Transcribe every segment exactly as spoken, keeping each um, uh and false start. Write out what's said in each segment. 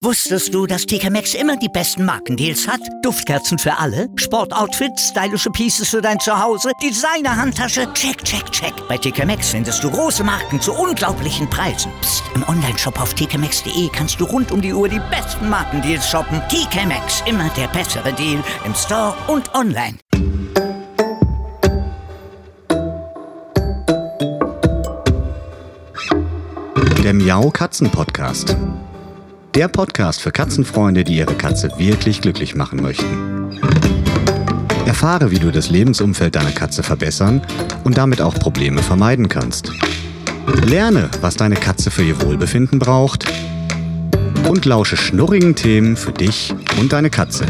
Wusstest du, dass T K Maxx immer die besten Markendeals hat? Duftkerzen für alle, Sportoutfits, stylische Pieces für dein Zuhause, Designer-Handtasche, check, check, check. Bei T K Maxx findest du große Marken zu unglaublichen Preisen. Psst. Im Onlineshop auf t k maxx punkt d e kannst du rund um die Uhr die besten Markendeals shoppen. T K Maxx, immer der bessere Deal im Store und online. Der Miau-Katzen-Podcast. Der Podcast für Katzenfreunde, die ihre Katze wirklich glücklich machen möchten. Erfahre, wie du das Lebensumfeld deiner Katze verbessern und damit auch Probleme vermeiden kannst. Lerne, was deine Katze für ihr Wohlbefinden braucht. Und lausche schnurrigen Themen für dich und deine Katze.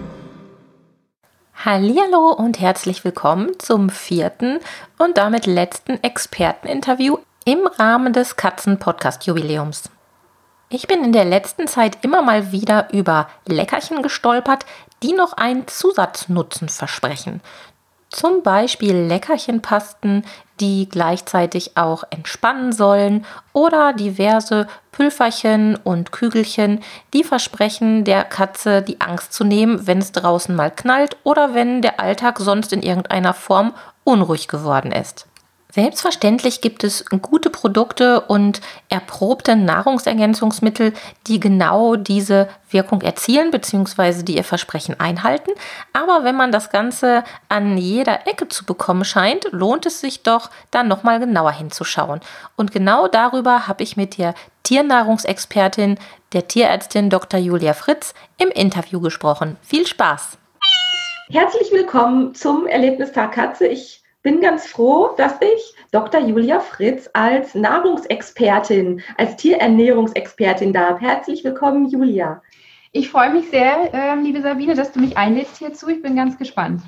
Hallihallo und herzlich willkommen zum vierten und damit letzten Experteninterview im Rahmen des Katzen-Podcast-Jubiläums. Ich bin in der letzten Zeit immer mal wieder über Leckerchen gestolpert, die noch einen Zusatznutzen versprechen. Zum Beispiel Leckerchenpasten, die gleichzeitig auch entspannen sollen, oder diverse Pülferchen und Kügelchen, die versprechen, der Katze die Angst zu nehmen, wenn es draußen mal knallt oder wenn der Alltag sonst in irgendeiner Form unruhig geworden ist. Selbstverständlich gibt es gute Produkte und erprobte Nahrungsergänzungsmittel, die genau diese Wirkung erzielen bzw. die ihr Versprechen einhalten. Aber wenn man das Ganze an jeder Ecke zu bekommen scheint, lohnt es sich doch, dann nochmal genauer hinzuschauen. Und genau darüber habe ich mit der Tiernahrungsexpertin, der Tierärztin Doktor Julia Fritz, im Interview gesprochen. Viel Spaß! Herzlich willkommen zum Erlebnistag Katze. Ich bin ganz froh, dass ich Doktor Julia Fritz als Nahrungsexpertin, als Tierernährungsexpertin da habe. Herzlich willkommen, Julia. Ich freue mich sehr, äh, liebe Sabine, dass du mich einlädst hierzu. Ich bin ganz gespannt.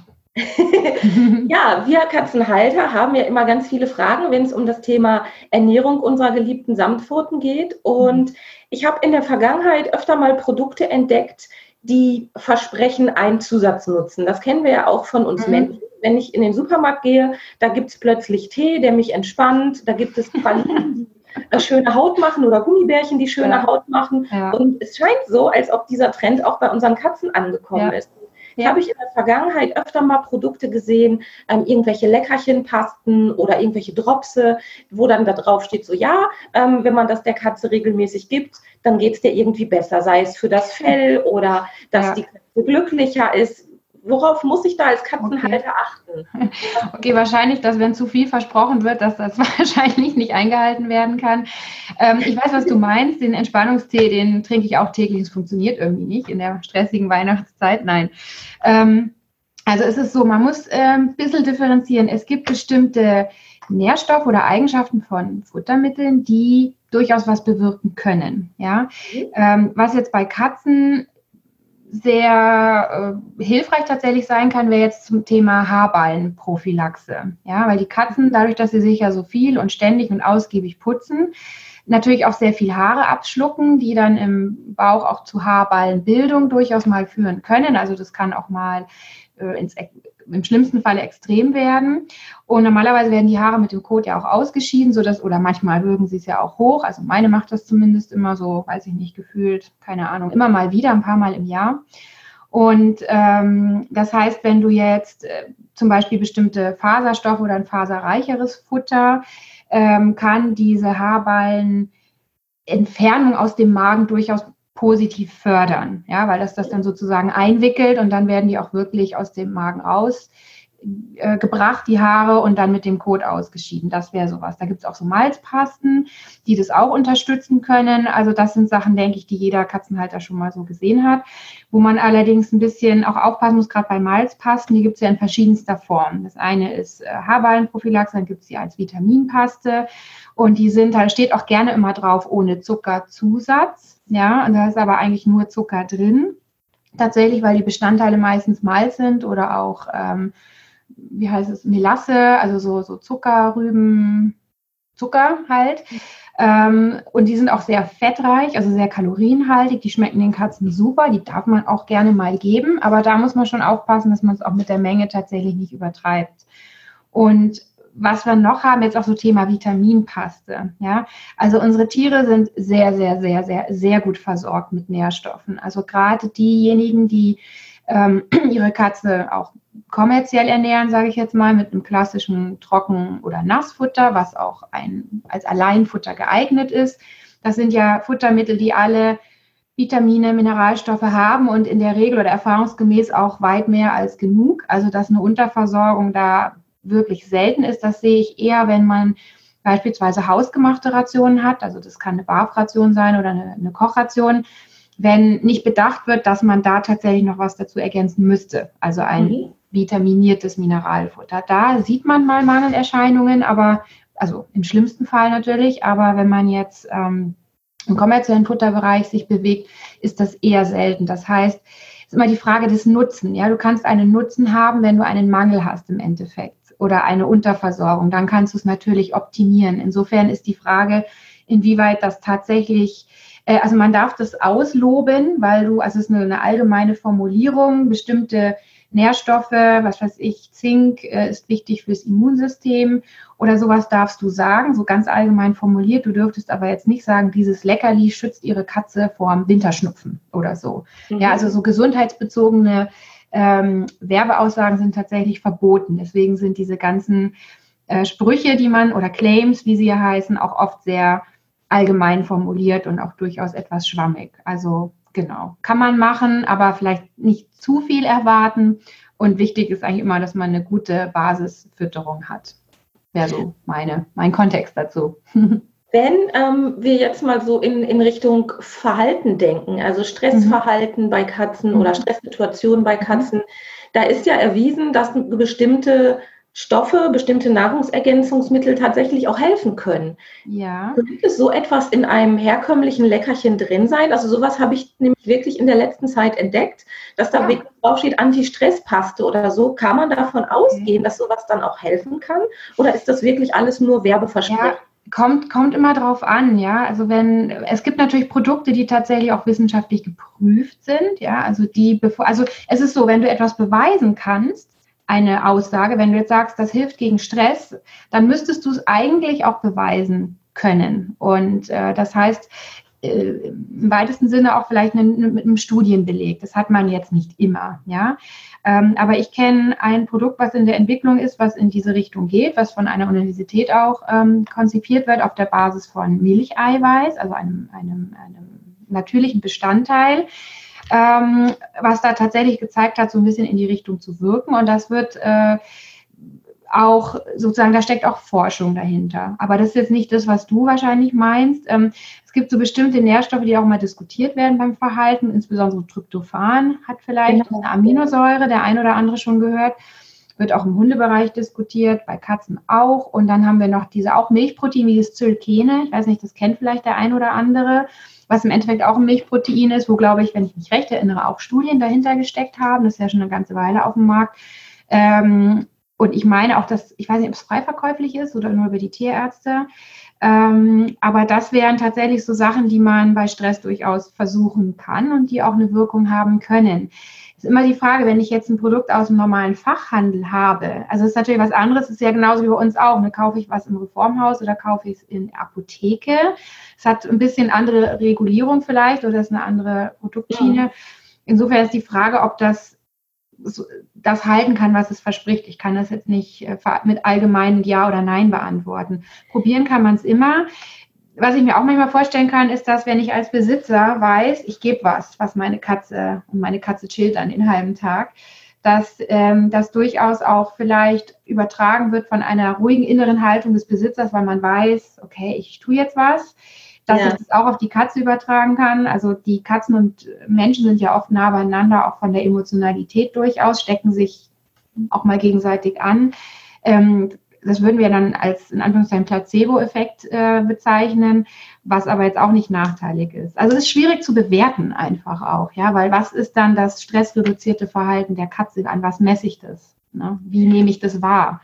Ja, wir Katzenhalter haben ja immer ganz viele Fragen, wenn es um das Thema Ernährung unserer geliebten Samtpfoten geht. Und ich habe in der Vergangenheit öfter mal Produkte entdeckt, die versprechen einen Zusatznutzen. Das kennen wir ja auch von uns mhm. Menschen. Wenn ich in den Supermarkt gehe, da gibt es plötzlich Tee, der mich entspannt. Da gibt es Pralinen, die schöne Haut machen oder Gummibärchen, die schöne ja. Haut machen. Ja. Und es scheint so, als ob dieser Trend auch bei unseren Katzen angekommen ja. ist. Ja. Habe ich in der Vergangenheit öfter mal Produkte gesehen, ähm, irgendwelche Leckerchenpasten oder irgendwelche Dropse, wo dann da drauf steht, so ja, ähm, wenn man das der Katze regelmäßig gibt, dann geht es dir irgendwie besser, sei es für das Fell oder dass ja. die Katze glücklicher ist. Worauf muss ich da als Katzenhalter okay. achten? Okay, wahrscheinlich, dass wenn zu viel versprochen wird, dass das wahrscheinlich nicht eingehalten werden kann. Ähm, ich weiß, was du meinst. Den Entspannungstee, den trinke ich auch täglich. Es funktioniert irgendwie nicht in der stressigen Weihnachtszeit. Nein. Ähm, also es ist so, man muss äh, ein bisschen differenzieren. Es gibt bestimmte Nährstoffe oder Eigenschaften von Futtermitteln, die durchaus was bewirken können. Ja? Mhm. Ähm, was jetzt bei Katzen sehr äh, hilfreich tatsächlich sein kann, wäre jetzt zum Thema Haarballenprophylaxe. Ja, weil die Katzen, dadurch, dass sie sich ja so viel und ständig und ausgiebig putzen, natürlich auch sehr viel Haare abschlucken, die dann im Bauch auch zu Haarballenbildung durchaus mal führen können. Also das kann auch mal äh, ins, im schlimmsten Falle extrem werden. Und normalerweise werden die Haare mit dem Kot ja auch ausgeschieden, sodass, oder manchmal würgen sie es ja auch hoch. Also meine macht das zumindest immer so, weiß ich nicht, gefühlt, keine Ahnung, immer mal wieder, ein paar Mal im Jahr. Und ähm, das heißt, wenn du jetzt äh, zum Beispiel bestimmte Faserstoffe oder ein faserreicheres Futter, ähm, kann diese Haarballenentfernung aus dem Magen durchaus positiv fördern, ja, weil das das dann sozusagen einwickelt und dann werden die auch wirklich aus dem Magen raus äh, gebracht, die Haare, und dann mit dem Kot ausgeschieden. Das wäre sowas. Da gibt es auch so Malzpasten, die das auch unterstützen können. Also das sind Sachen, denke ich, die jeder Katzenhalter schon mal so gesehen hat. Wo man allerdings ein bisschen auch aufpassen muss, gerade bei Malzpasten, die gibt es ja in verschiedenster Form. Das eine ist äh, Haarballenprophylaxe, dann gibt es sie als Vitaminpaste. Und die sind, da steht auch gerne immer drauf, ohne Zuckerzusatz. Ja, und da ist aber eigentlich nur Zucker drin. Tatsächlich, weil die Bestandteile meistens Malz sind oder auch, ähm, wie heißt es, Melasse, also so, so Zuckerrüben, Zucker halt. Ähm, und die sind auch sehr fettreich, also sehr kalorienhaltig. Die schmecken den Katzen super, die darf man auch gerne mal geben. Aber da muss man schon aufpassen, dass man es auch mit der Menge tatsächlich nicht übertreibt. Und was wir noch haben, jetzt auch so Thema Vitaminpaste. Ja? Also unsere Tiere sind sehr, sehr, sehr, sehr, sehr gut versorgt mit Nährstoffen. Also gerade diejenigen, die ähm, ihre Katze auch kommerziell ernähren, sage ich jetzt mal, mit einem klassischen Trocken- oder Nassfutter, was auch ein, als Alleinfutter geeignet ist. Das sind ja Futtermittel, die alle Vitamine, Mineralstoffe haben und in der Regel oder erfahrungsgemäß auch weit mehr als genug. Also dass eine Unterversorgung da wirklich selten ist, das sehe ich eher, wenn man beispielsweise hausgemachte Rationen hat. Also das kann eine Barfration sein oder eine, eine Kochration, wenn nicht bedacht wird, dass man da tatsächlich noch was dazu ergänzen müsste. Also ein mhm. vitaminiertes Mineralfutter. Da sieht man mal Mangelerscheinungen, aber also im schlimmsten Fall natürlich, aber wenn man jetzt ähm, im kommerziellen Futterbereich sich bewegt, ist das eher selten. Das heißt, es ist immer die Frage des Nutzen. Ja, du kannst einen Nutzen haben, wenn du einen Mangel hast im Endeffekt oder eine Unterversorgung. Dann kannst du es natürlich optimieren. Insofern ist die Frage, inwieweit das tatsächlich, äh, also man darf das ausloben, weil du, also es ist eine, eine allgemeine Formulierung, bestimmte Nährstoffe, was weiß ich, Zink äh, ist wichtig fürs Immunsystem oder sowas darfst du sagen, so ganz allgemein formuliert. Du dürftest aber jetzt nicht sagen, dieses Leckerli schützt ihre Katze vor Winterschnupfen oder so. Mhm. Ja, also so gesundheitsbezogene ähm, Werbeaussagen sind tatsächlich verboten. Deswegen sind diese ganzen äh, Sprüche, die man, oder Claims, wie sie ja heißen, auch oft sehr allgemein formuliert und auch durchaus etwas schwammig. Also genau, kann man machen, aber vielleicht nicht zu viel erwarten. Und wichtig ist eigentlich immer, dass man eine gute Basisfütterung hat. Wäre so meine, mein Kontext dazu. Wenn ähm, wir jetzt mal so in, in Richtung Verhalten denken, also Stressverhalten mhm. bei Katzen oder Stresssituationen bei Katzen, mhm. da ist ja erwiesen, dass bestimmte Stoffe, bestimmte Nahrungsergänzungsmittel tatsächlich auch helfen können. Ja. Könnte so etwas in einem herkömmlichen Leckerchen drin sein? Also sowas habe ich nämlich wirklich in der letzten Zeit entdeckt, dass da ja. wirklich draufsteht Anti-Stress-Paste oder so. Kann man davon ausgehen, okay. dass sowas dann auch helfen kann? Oder ist das wirklich alles nur Werbeversprechen? Ja. Kommt, kommt immer drauf an, ja. Also wenn, es gibt natürlich Produkte, die tatsächlich auch wissenschaftlich geprüft sind, ja. Also die, bevor, also es ist so, wenn du etwas beweisen kannst, eine Aussage, wenn du jetzt sagst, das hilft gegen Stress, dann müsstest du es eigentlich auch beweisen können. Und äh, das heißt, äh, im weitesten Sinne auch vielleicht eine, mit einem Studienbeleg. Das hat man jetzt nicht immer, ja. Ähm, aber ich kenne ein Produkt, was in der Entwicklung ist, was in diese Richtung geht, was von einer Universität auch ähm, konzipiert wird auf der Basis von Milcheiweiß, also einem, einem, einem natürlichen Bestandteil, ähm, was da tatsächlich gezeigt hat, so ein bisschen in die Richtung zu wirken. Und das wird äh, auch sozusagen, da steckt auch Forschung dahinter. Aber das ist jetzt nicht das, was du wahrscheinlich meinst. Ähm, es gibt so bestimmte Nährstoffe, die auch mal diskutiert werden beim Verhalten, insbesondere Tryptophan hat vielleicht genau. eine Aminosäure, der ein oder andere schon gehört, wird auch im Hundebereich diskutiert, bei Katzen auch. Und dann haben wir noch diese auch Milchprotein, wie das Zylkene, ich weiß nicht, das kennt vielleicht der ein oder andere, was im Endeffekt auch ein Milchprotein ist, wo, glaube ich, wenn ich mich recht erinnere, auch Studien dahinter gesteckt haben. Das ist ja schon eine ganze Weile auf dem Markt. Ähm, und ich meine auch, dass, ich weiß nicht, ob es frei verkäuflich ist oder nur über die Tierärzte. Ähm, aber das wären tatsächlich so Sachen, die man bei Stress durchaus versuchen kann und die auch eine Wirkung haben können. Ist immer die Frage, wenn ich jetzt ein Produkt aus dem normalen Fachhandel habe, also es ist natürlich was anderes, ist ja genauso wie bei uns auch, ne? Kaufe ich was im Reformhaus oder kaufe ich es in der Apotheke? Es hat ein bisschen andere Regulierung vielleicht oder ist eine andere Produktschiene. Ja. Insofern ist die Frage, ob das das halten kann, was es verspricht. Ich kann das jetzt nicht mit allgemeinen Ja oder Nein beantworten. Probieren kann man es immer. Was ich mir auch manchmal vorstellen kann, ist, dass wenn ich als Besitzer weiß, ich gebe was, was meine Katze und meine Katze chillt dann den halben Tag, dass ähm, das durchaus auch vielleicht übertragen wird von einer ruhigen inneren Haltung des Besitzers, weil man weiß, okay, ich tue jetzt was, dass ja. ich das auch auf die Katze übertragen kann. Also die Katzen und Menschen sind ja oft nah beieinander, auch von der Emotionalität durchaus, stecken sich auch mal gegenseitig an. Ähm, das würden wir dann als in Anführungszeichen Placebo-Effekt äh, bezeichnen, was aber jetzt auch nicht nachteilig ist. Also es ist schwierig zu bewerten einfach auch, ja, weil was ist dann das stressreduzierte Verhalten der Katze? An was messe ich das? Ne? Wie nehme ich das wahr?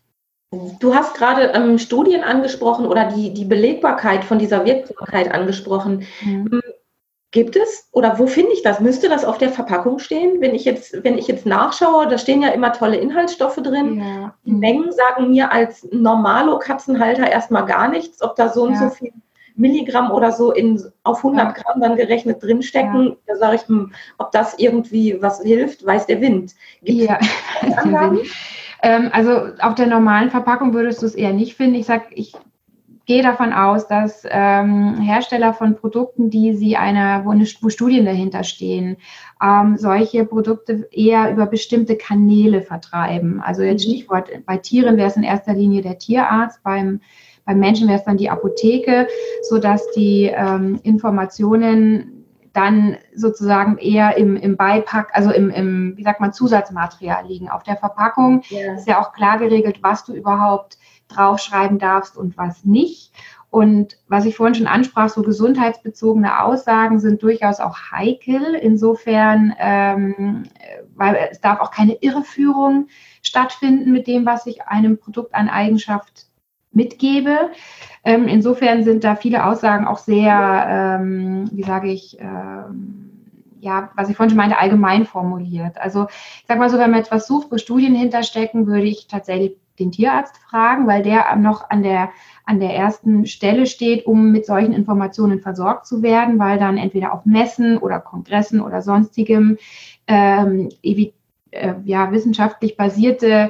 Du hast gerade ähm, Studien angesprochen oder die, die Belegbarkeit von dieser Wirksamkeit angesprochen. Mhm. Gibt es oder wo finde ich das? Müsste das auf der Verpackung stehen? Wenn ich jetzt, wenn ich jetzt nachschaue, da stehen ja immer tolle Inhaltsstoffe drin. Ja. Die Mengen sagen mir als Normalo-Katzenhalter erstmal gar nichts, ob da so und Ja. so viel Milligramm oder so in, auf hundert Ja. Gramm dann gerechnet drinstecken. Ja. Da sage ich, hm, ob das irgendwie was hilft, weiß der Wind. Gibt Ja. es Angaben? ähm, also auf der normalen Verpackung würdest du es eher nicht finden. Ich sag, ich gehe davon aus, dass ähm, Hersteller von Produkten, die sie einer, wo, eine, wo Studien dahinter stehen, ähm, solche Produkte eher über bestimmte Kanäle vertreiben. Also jetzt Mhm. Stichwort, bei Tieren wäre es in erster Linie der Tierarzt, beim, beim Menschen wäre es dann die Apotheke, sodass die ähm, Informationen dann sozusagen eher im, im Beipack, also im, im, wie sagt man, Zusatzmaterial liegen. Auf der Verpackung Ja. ist ja auch klar geregelt, was du überhaupt draufschreiben darfst und was nicht. Und was ich vorhin schon ansprach, so gesundheitsbezogene Aussagen sind durchaus auch heikel. Insofern, ähm, weil es darf auch keine Irreführung stattfinden mit dem, was ich einem Produkt an Eigenschaft mitgebe. Ähm, insofern sind da viele Aussagen auch sehr, ähm, wie sage ich, ähm, ja, was ich vorhin schon meinte, allgemein formuliert. Also ich sage mal so, wenn man etwas sucht, wo Studien hinterstecken, würde ich tatsächlich den Tierarzt fragen, weil der noch an der, an der ersten Stelle steht, um mit solchen Informationen versorgt zu werden, weil dann entweder auf Messen oder Kongressen oder sonstigem ähm, äh, ja, wissenschaftlich basierte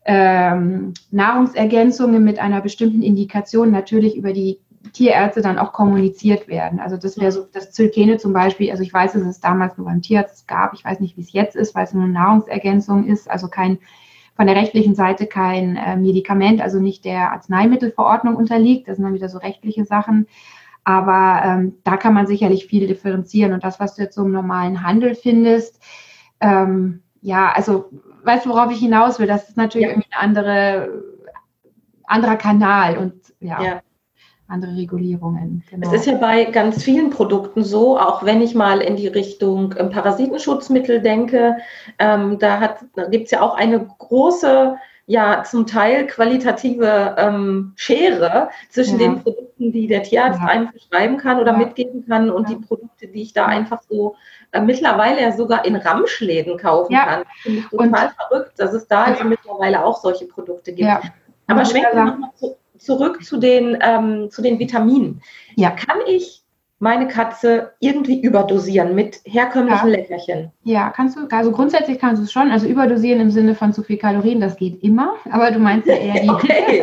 ähm, Nahrungsergänzungen mit einer bestimmten Indikation natürlich über die Tierärzte dann auch kommuniziert werden. Also das wäre so, das Zylkene zum Beispiel, also ich weiß, dass es damals nur beim Tierarzt gab, ich weiß nicht, wie es jetzt ist, weil es nur eine Nahrungsergänzung ist, also kein von der rechtlichen Seite kein äh, Medikament, also nicht der Arzneimittelverordnung unterliegt. Das sind dann wieder so rechtliche Sachen. Aber ähm, da kann man sicherlich viel differenzieren. Und das, was du jetzt so im normalen Handel findest, ähm, ja, also weißt du, worauf ich hinaus will? Das ist natürlich ja. irgendwie ein andere, anderer Kanal und ja. ja. andere Regulierungen. Genau. Es ist ja bei ganz vielen Produkten so, auch wenn ich mal in die Richtung ähm, Parasitenschutzmittel denke, ähm, da, da gibt es ja auch eine große, ja zum Teil qualitative ähm, Schere zwischen ja. den Produkten, die der Tierarzt ja. einem verschreiben kann oder ja. mitgeben kann und ja. die Produkte, die ich da ja. einfach so äh, mittlerweile ja sogar in Ramschläden kaufen ja. kann. Das finde ich total und, verrückt, dass es da also mittlerweile auch solche Produkte gibt. Ja. Aber schwenken wir nochmal zu Zurück zu den, ähm, zu den Vitaminen. Ja. Kann ich meine Katze irgendwie überdosieren mit herkömmlichen ja. Leckerchen? Ja, kannst du. Also grundsätzlich kannst du es schon. Also überdosieren im Sinne von zu viel Kalorien, das geht immer. Aber du meinst ja eher die... Okay.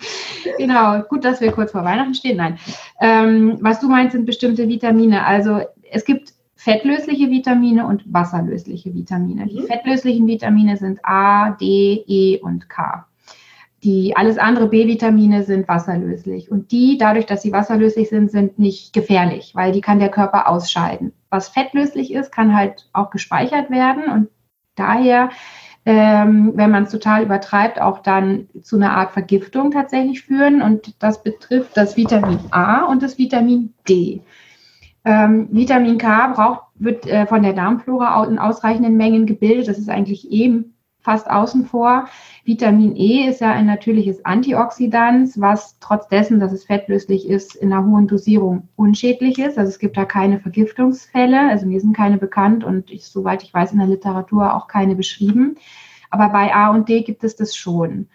Genau, gut, dass wir kurz vor Weihnachten stehen. Nein. Ähm, was du meinst, sind bestimmte Vitamine. Also es gibt fettlösliche Vitamine und wasserlösliche Vitamine. Mhm. Die fettlöslichen Vitamine sind A, D, E und K. Die alles andere B-Vitamine sind wasserlöslich und die, dadurch, dass sie wasserlöslich sind, sind nicht gefährlich, weil die kann der Körper ausscheiden. Was fettlöslich ist, kann halt auch gespeichert werden und daher, ähm, wenn man es total übertreibt, auch dann zu einer Art Vergiftung tatsächlich führen und das betrifft das Vitamin A und das Vitamin D. Ähm, Vitamin K braucht, wird äh, von der Darmflora in ausreichenden Mengen gebildet, das ist eigentlich eben fast außen vor. Vitamin E ist ja ein natürliches Antioxidant, was trotz dessen, dass es fettlöslich ist, in einer hohen Dosierung unschädlich ist. Also es gibt da keine Vergiftungsfälle, also mir sind keine bekannt und ich, soweit ich weiß, in der Literatur auch keine beschrieben. Aber bei A und D gibt es das schon.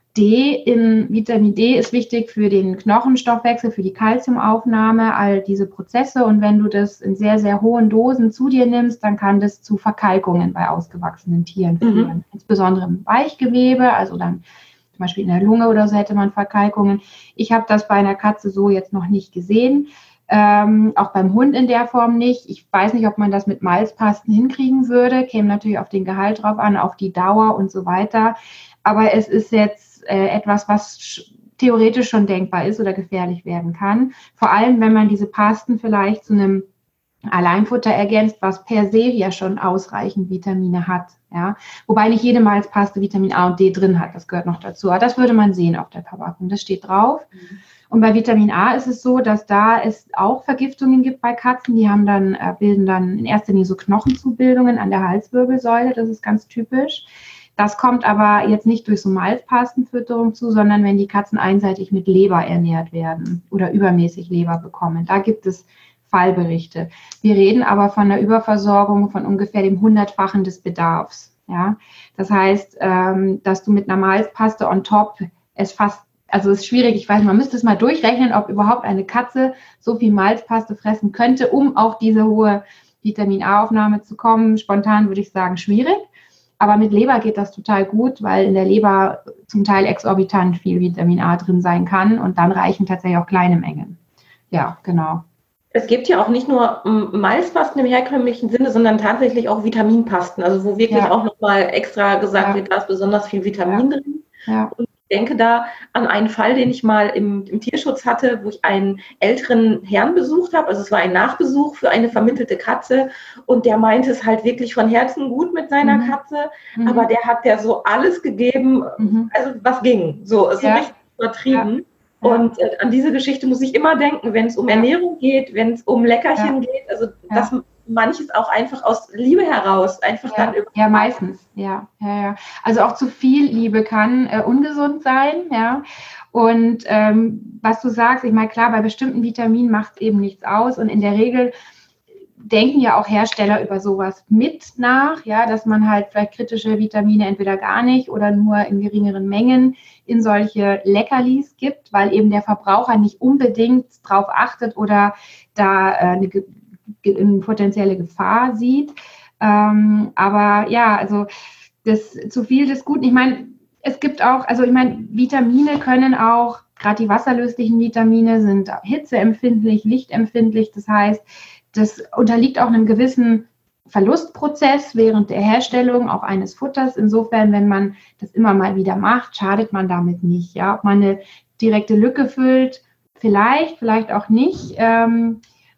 D in Vitamin D ist wichtig für den Knochenstoffwechsel, für die Kalziumaufnahme, all diese Prozesse. Und wenn du das in sehr, sehr hohen Dosen zu dir nimmst, dann kann das zu Verkalkungen bei ausgewachsenen Tieren führen. Mhm. Insbesondere im Weichgewebe, also dann zum Beispiel in der Lunge oder so hätte man Verkalkungen. Ich habe das bei einer Katze so jetzt noch nicht gesehen. Ähm, auch beim Hund in der Form nicht. Ich weiß nicht, ob man das mit Malzpasten hinkriegen würde. Käme natürlich auf den Gehalt drauf an, auf die Dauer und so weiter. Aber es ist jetzt etwas, was theoretisch schon denkbar ist oder gefährlich werden kann. Vor allem, wenn man diese Pasten vielleicht zu einem Alleinfutter ergänzt, was per se ja schon ausreichend Vitamine hat. Ja? Wobei nicht jede Malzpaste Vitamin A und D drin hat, das gehört noch dazu. Aber das würde man sehen auf der Verpackung, das steht drauf. Mhm. Und bei Vitamin A ist es so, dass da es auch Vergiftungen gibt bei Katzen, die haben dann, äh, bilden dann in erster Linie so Knochenzubildungen an der Halswirbelsäule, das ist ganz typisch. Das kommt aber jetzt nicht durch so Malzpastenfütterung zu, sondern wenn die Katzen einseitig mit Leber ernährt werden oder übermäßig Leber bekommen. Da gibt es Fallberichte. Wir reden aber von einer Überversorgung von ungefähr dem Hundertfachen des Bedarfs. Ja? Das heißt, ähm, dass du mit einer Malzpaste on top es fast, also es ist schwierig, ich weiß, man müsste es mal durchrechnen, ob überhaupt eine Katze so viel Malzpaste fressen könnte, um auf diese hohe Vitamin-A-Aufnahme zu kommen. Spontan würde ich sagen, schwierig. Aber mit Leber geht das total gut, weil in der Leber zum Teil exorbitant viel Vitamin A drin sein kann und dann reichen tatsächlich auch kleine Mengen. Ja, genau. Es gibt ja auch nicht nur Malzpasten im herkömmlichen Sinne, sondern tatsächlich auch Vitaminpasten, also wo wirklich ja. auch nochmal extra gesagt ja. wird, da ist besonders viel Vitamin ja. drin. Ja. Und ich denke da an einen Fall, den ich mal im, im Tierschutz hatte, wo ich einen älteren Herrn besucht habe. Also es war ein Nachbesuch für eine vermittelte Katze und der meinte es halt wirklich von Herzen gut mit seiner mhm. Katze, mhm. aber der hat ja so alles gegeben, mhm. also was ging, so, so ja. richtig übertrieben. Ja. Und äh, an diese Geschichte muss ich immer denken, wenn es um Ernährung geht, wenn es um Leckerchen ja. geht, also ja. dass manches auch einfach aus Liebe heraus einfach ja. dann über. Ja, meistens, ja. ja, ja. Also auch zu viel Liebe kann äh, ungesund sein, ja. Und ähm, was du sagst, ich meine, klar, bei bestimmten Vitaminen macht es eben nichts aus und in der Regel denken ja auch Hersteller über sowas mit nach, ja, dass man halt vielleicht kritische Vitamine entweder gar nicht oder nur in geringeren Mengen in solche Leckerlis gibt, weil eben der Verbraucher nicht unbedingt drauf achtet oder da äh, eine, eine potenzielle Gefahr sieht. Ähm, aber ja, also das zu viel des Guten. Ich meine, es gibt auch, also ich meine, Vitamine können auch, gerade die wasserlöslichen Vitamine sind hitzeempfindlich, lichtempfindlich. Das heißt, das unterliegt auch einem gewissen Verlustprozess während der Herstellung auch eines Futters. Insofern, wenn man das immer mal wieder macht, schadet man damit nicht. Ja, ob man eine direkte Lücke füllt, vielleicht, vielleicht auch nicht. Ähm,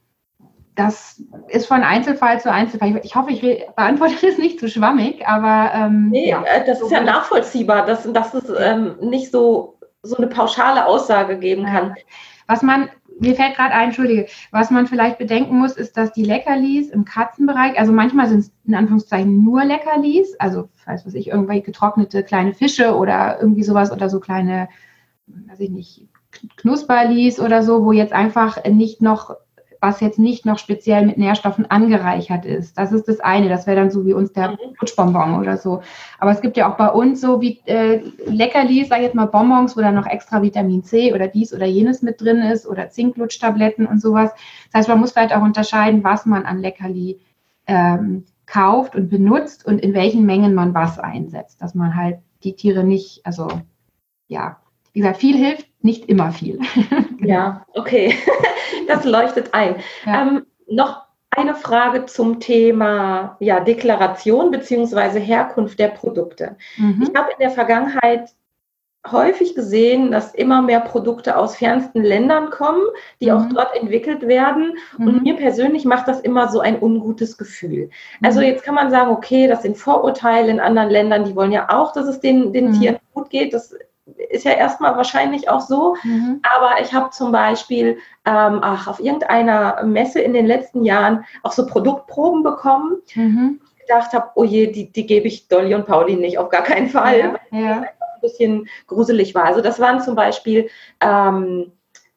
das ist von Einzelfall zu Einzelfall. Ich hoffe, ich beantworte das nicht zu schwammig, aber ähm, nee, ja, das ist ja nachvollziehbar, dass, dass es ähm, nicht so, so eine pauschale Aussage geben kann. Was man Mir fällt gerade ein, Entschuldige, was man vielleicht bedenken muss, ist, dass die Leckerlis im Katzenbereich, also manchmal sind es in Anführungszeichen nur Leckerlis, also, weiß was ich, irgendwelche getrocknete kleine Fische oder irgendwie sowas oder so kleine, weiß ich nicht, Knusperlis oder so, wo jetzt einfach nicht noch, was jetzt nicht noch speziell mit Nährstoffen angereichert ist. Das ist das eine, das wäre dann so wie uns der Lutschbonbon oder so. Aber es gibt ja auch bei uns so wie äh, Leckerlis, sag ich jetzt mal Bonbons, wo dann noch extra Vitamin C oder dies oder jenes mit drin ist oder Zinklutschtabletten und sowas. Das heißt, man muss vielleicht auch unterscheiden, was man an Leckerli ähm, kauft und benutzt und in welchen Mengen man was einsetzt, dass man halt die Tiere nicht, also ja, wie gesagt, viel hilft, nicht immer viel. Ja, okay. Das leuchtet ein. Ja. Ähm, noch eine Frage zum Thema ja, Deklaration bzw. Herkunft der Produkte. Mhm. Ich habe in der Vergangenheit häufig gesehen, dass immer mehr Produkte aus fernsten Ländern kommen, die mhm. auch dort entwickelt werden. Mhm. Und mir persönlich macht das immer so ein ungutes Gefühl. Mhm. Also jetzt kann man sagen, okay, das sind Vorurteile in anderen Ländern, die wollen ja auch, dass es den, den mhm. Tieren gut geht. Das ist ja erstmal wahrscheinlich auch so, mhm. aber ich habe zum Beispiel ähm, ach, auf irgendeiner Messe in den letzten Jahren auch so Produktproben bekommen. Mhm. Ich gedacht habe, oh je, die, die gebe ich Dolly und Pauli nicht, auf gar keinen Fall, ja, weil ja. das einfach ein bisschen gruselig war. Also das waren zum Beispiel ähm,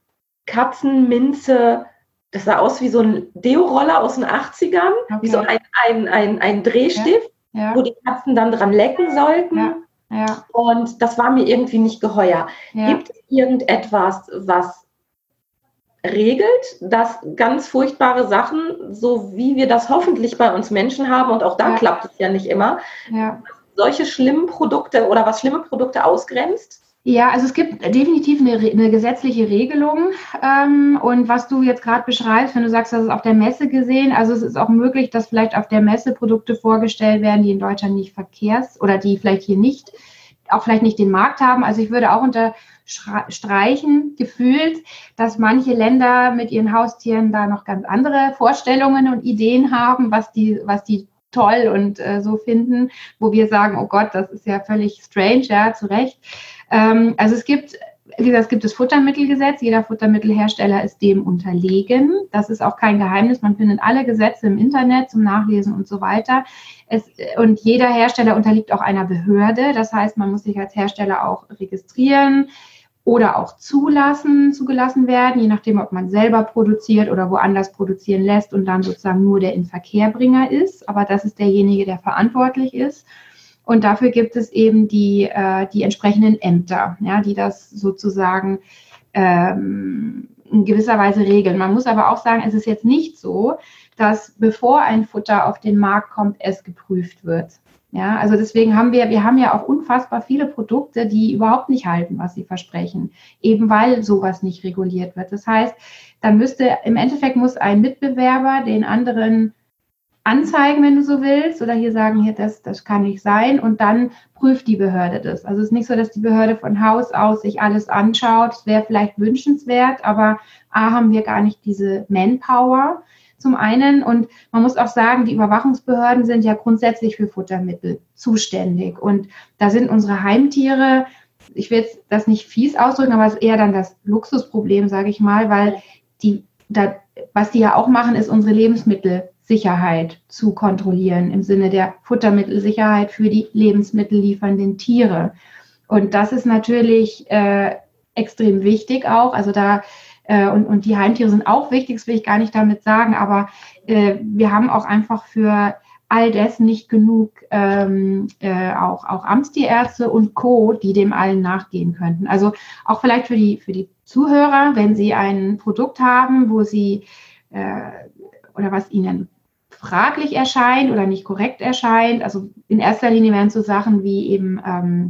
Katzenminze, das sah aus wie so ein Deo-Roller aus den achtzigern, okay. wie so ein, ein, ein, ein Drehstift, ja. Ja. wo die Katzen dann dran lecken sollten. Ja. Ja. Und das war mir irgendwie nicht geheuer. Ja. Gibt es irgendetwas, was regelt, dass ganz furchtbare Sachen, so wie wir das hoffentlich bei uns Menschen haben, und auch da ja. klappt es ja nicht immer, ja. solche schlimmen Produkte oder was schlimme Produkte ausgrenzt? Ja, also es gibt definitiv eine, eine gesetzliche Regelung ähm, und was du jetzt gerade beschreibst, wenn du sagst, das ist auf der Messe gesehen, also es ist auch möglich, dass vielleicht auf der Messe Produkte vorgestellt werden, die in Deutschland nicht verkehrs- oder die vielleicht hier nicht, auch vielleicht nicht den Markt haben. Also ich würde auch unterstreichen, gefühlt, dass manche Länder mit ihren Haustieren da noch ganz andere Vorstellungen und Ideen haben, was die, was die toll und äh, so finden, wo wir sagen, oh Gott, das ist ja völlig strange, ja, zu Recht. Ähm, also es gibt, wie gesagt, es gibt das Futtermittelgesetz, jeder Futtermittelhersteller ist dem unterlegen. Das ist auch kein Geheimnis, man findet alle Gesetze im Internet zum Nachlesen und so weiter. Es, und jeder Hersteller unterliegt auch einer Behörde, das heißt, man muss sich als Hersteller auch registrieren oder auch zulassen, zugelassen werden, je nachdem, ob man selber produziert oder woanders produzieren lässt und dann sozusagen nur der Inverkehrbringer ist. Aber das ist derjenige, der verantwortlich ist. Und dafür gibt es eben die, äh, die entsprechenden Ämter, ja, die das sozusagen ähm, in gewisser Weise regeln. Man muss aber auch sagen, es ist jetzt nicht so, dass bevor ein Futter auf den Markt kommt, es geprüft wird. Ja, also deswegen haben wir, wir haben ja auch unfassbar viele Produkte, die überhaupt nicht halten, was sie versprechen, eben weil sowas nicht reguliert wird. Das heißt, dann müsste, im Endeffekt muss ein Mitbewerber den anderen anzeigen, wenn du so willst, oder hier sagen, hier, das, das kann nicht sein, und dann prüft die Behörde das. Also es ist nicht so, dass die Behörde von Haus aus sich alles anschaut. Es wäre vielleicht wünschenswert, aber A, haben wir gar nicht diese Manpower zum einen, und man muss auch sagen, die Überwachungsbehörden sind ja grundsätzlich für Futtermittel zuständig, und da sind unsere Heimtiere, ich will jetzt das nicht fies ausdrücken, aber es ist eher dann das Luxusproblem, sage ich mal, weil die, da, was die ja auch machen, ist unsere Lebensmittelsicherheit zu kontrollieren, im Sinne der Futtermittelsicherheit für die lebensmittelliefernden Tiere, und das ist natürlich äh, extrem wichtig auch, also da Und, und die Heimtiere sind auch wichtig, das will ich gar nicht damit sagen, aber äh, wir haben auch einfach für all das nicht genug ähm, äh, auch, auch Amtstierärzte und Co., die dem allen nachgehen könnten. Also auch vielleicht für die, für die Zuhörer, wenn sie ein Produkt haben, wo sie äh, oder was ihnen fraglich erscheint oder nicht korrekt erscheint, also in erster Linie wären so Sachen wie eben ähm,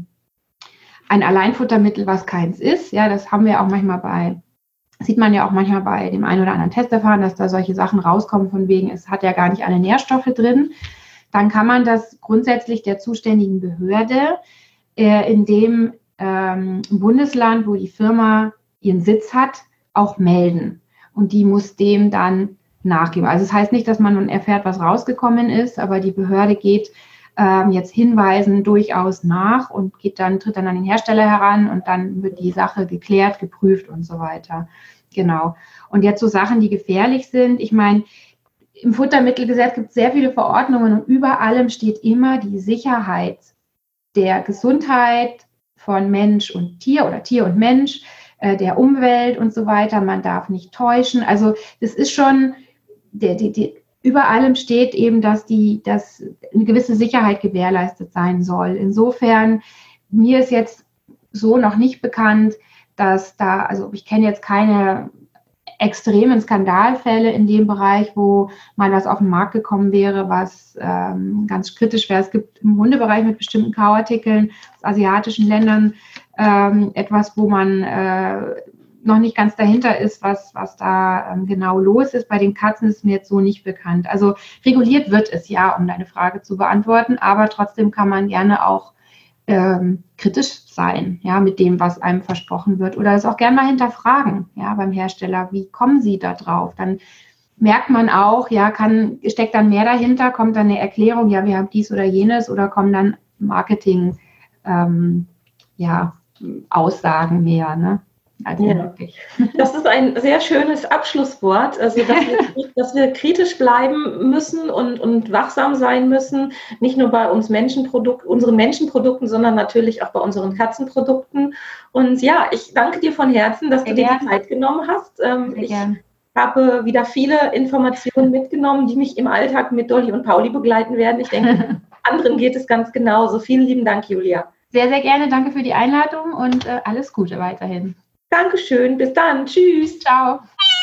ein Alleinfuttermittel, was keins ist. Ja, das haben wir auch manchmal bei Sieht man ja auch manchmal bei dem einen oder anderen Testverfahren, dass da solche Sachen rauskommen, von wegen, es hat ja gar nicht alle Nährstoffe drin. Dann kann man das grundsätzlich der zuständigen Behörde äh, in dem ähm, Bundesland, wo die Firma ihren Sitz hat, auch melden. Und die muss dem dann nachgeben. Also das heißt nicht, dass man nun erfährt, was rausgekommen ist, aber die Behörde geht ähm, jetzt Hinweisen durchaus nach und geht dann, tritt dann an den Hersteller heran, und dann wird die Sache geklärt, geprüft und so weiter. Genau. Und jetzt so Sachen, die gefährlich sind. Ich meine, im Futtermittelgesetz gibt es sehr viele Verordnungen, und über allem steht immer die Sicherheit der Gesundheit von Mensch und Tier oder Tier und Mensch, äh, der Umwelt und so weiter. Man darf nicht täuschen. Also das ist schon, der, die, die, über allem steht eben, dass, die, dass eine gewisse Sicherheit gewährleistet sein soll. Insofern, mir ist jetzt so noch nicht bekannt, dass da, also ich kenne jetzt keine extremen Skandalfälle in dem Bereich, wo mal was auf den Markt gekommen wäre, was ähm, ganz kritisch wäre. Es gibt im Hundebereich mit bestimmten Kauartikeln aus asiatischen Ländern ähm, etwas, wo man äh, noch nicht ganz dahinter ist, was, was da ähm, genau los ist. Bei den Katzen ist mir jetzt so nicht bekannt. Also reguliert wird es ja, um deine Frage zu beantworten, aber trotzdem kann man gerne auch ähm, kritisch sein, ja, mit dem, was einem versprochen wird, oder es auch gerne mal hinterfragen, ja, beim Hersteller, wie kommen sie da drauf? Dann merkt man auch, ja, kann, steckt dann mehr dahinter, kommt dann eine Erklärung, ja, wir haben dies oder jenes, oder kommen dann Marketing, ähm, ja, Aussagen mehr, ne? Also ja. Das ist ein sehr schönes Abschlusswort, also dass wir, dass wir kritisch bleiben müssen und, und wachsam sein müssen, nicht nur bei uns Menschenprodukt, unseren Menschenprodukten, sondern natürlich auch bei unseren Katzenprodukten. Und ja, ich danke dir von Herzen, dass sehr du dir die Zeit genommen hast. Ähm, ich gern. habe wieder viele Informationen mitgenommen, die mich im Alltag mit Dolly und Pauli begleiten werden. Ich denke, anderen geht es ganz genauso. Vielen lieben Dank, Julia. Sehr, sehr gerne. Danke für die Einladung und äh, alles Gute weiterhin. Dankeschön, bis dann, tschüss. Ciao.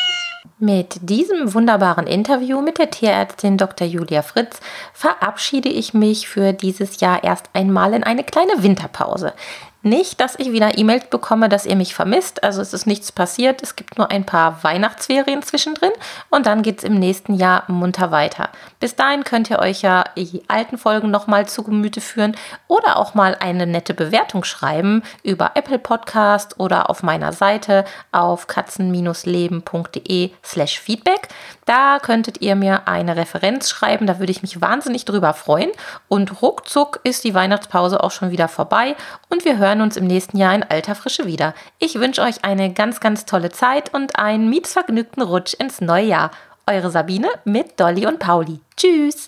Mit diesem wunderbaren Interview mit der Tierärztin Doktor Julia Fritz verabschiede ich mich für dieses Jahr erst einmal in eine kleine Winterpause. Nicht, dass ich wieder E-Mails bekomme, dass ihr mich vermisst, also es ist nichts passiert, es gibt nur ein paar Weihnachtsferien zwischendrin und dann geht es im nächsten Jahr munter weiter. Bis dahin könnt ihr euch ja die alten Folgen nochmal zu Gemüte führen oder auch mal eine nette Bewertung schreiben über Apple Podcast oder auf meiner Seite auf katzen-leben.de slash Feedback. Da könntet ihr mir eine Referenz schreiben, da würde ich mich wahnsinnig drüber freuen und ruckzuck ist die Weihnachtspause auch schon wieder vorbei und wir hören uns im nächsten Jahr in alter Frische wieder. Ich wünsche euch eine ganz, ganz tolle Zeit und einen mietsvergnügten Rutsch ins neue Jahr. Eure Sabine mit Dolly und Pauli. Tschüss!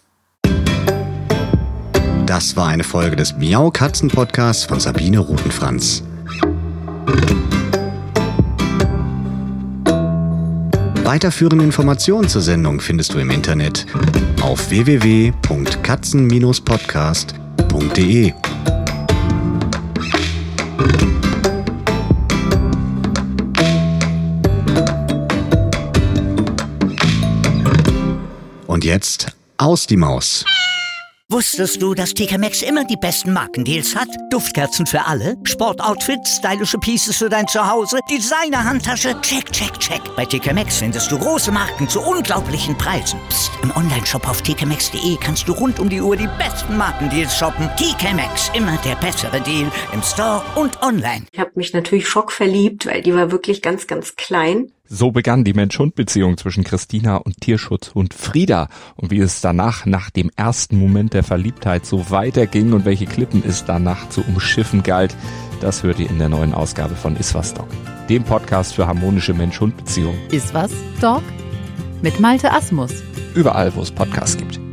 Das war eine Folge des Miau Katzen Podcasts von Sabine Rutenfranz. Weiterführende Informationen zur Sendung findest du im Internet auf w w w punkt katzen podcast punkt d e. Und jetzt aus die Maus. Wusstest du, dass T K Maxx immer die besten Markendeals hat? Duftkerzen für alle, Sportoutfits, stylische Pieces für dein Zuhause, Designer-Handtasche, check, check, check. Bei T K Maxx findest du große Marken zu unglaublichen Preisen. Psst. Im Onlineshop auf t k maxx punkt d e kannst du rund um die Uhr die besten Markendeals shoppen. T K Maxx, immer der bessere Deal im Store und online. Ich habe mich natürlich schockverliebt, weil die war wirklich ganz, ganz klein. So begann die Mensch-Hund-Beziehung zwischen Christina und Tierschutzhund Frieda. Und wie es danach, nach dem ersten Moment der Verliebtheit, so weiterging und welche Klippen es danach zu umschiffen galt, das hört ihr in der neuen Ausgabe von Iswas Dog, dem Podcast für harmonische Mensch-Hund-Beziehungen. Iswas Dog mit Malte Asmus. Überall, wo es Podcasts gibt.